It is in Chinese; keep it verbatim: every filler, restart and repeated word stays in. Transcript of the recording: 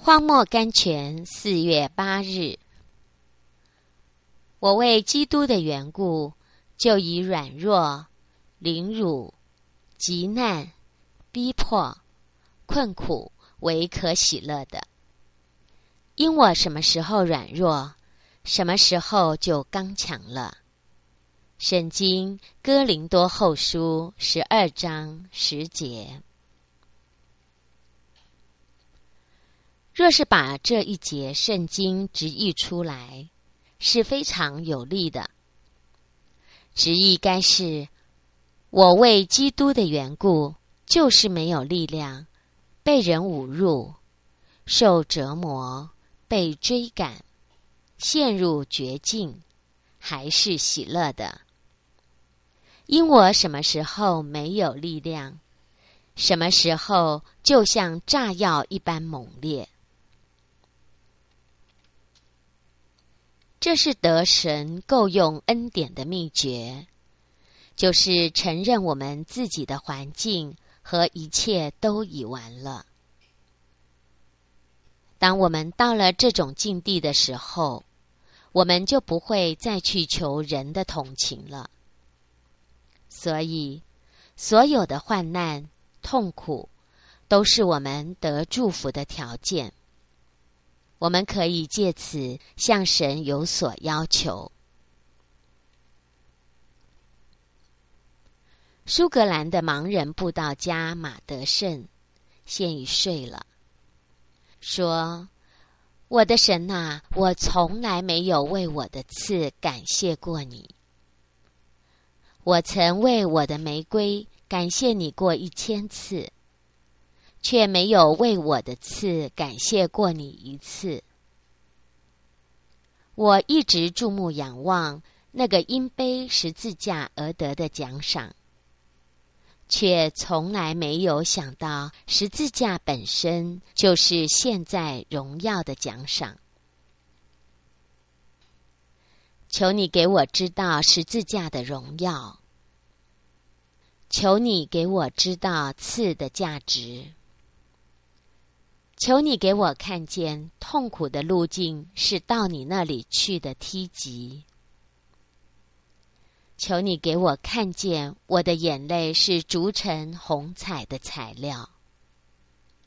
荒漠甘泉，四月八日。我为基督的缘故，就以软弱、凌辱、急难、逼迫、困苦为可喜乐的。因我什么时候软弱，什么时候就刚强了。圣经哥林多后书十二章十节。若是把这一节圣经直译出来，是非常有力的。直译该是：我为基督的缘故，就是没有力量，被人侮辱，受折磨，被追赶，陷入绝境，还是喜乐的。因我什么时候没有力量，什么时候就像炸药一般猛烈。这是得神够用恩典的秘诀，就是承认我们自己的环境和一切都已完了。当我们到了这种境地的时候，我们就不会再去求人的同情了。所以，所有的患难、痛苦，都是我们得祝福的条件。我们可以借此向神有所要求。苏格兰的盲人布道家马德胜现已睡了，说：我的神啊，我从来没有为我的刺感谢过你。我曾为我的玫瑰感谢你过一千次，却没有为我的刺感谢过你一次。我一直注目仰望那个因背十字架而得的奖赏，却从来没有想到十字架本身就是现在荣耀的奖赏。求你给我知道十字架的荣耀，求你给我知道刺的价值，求你给我看见痛苦的路径是到你那里去的梯级，求你给我看见我的眼泪是筑成红彩的材料。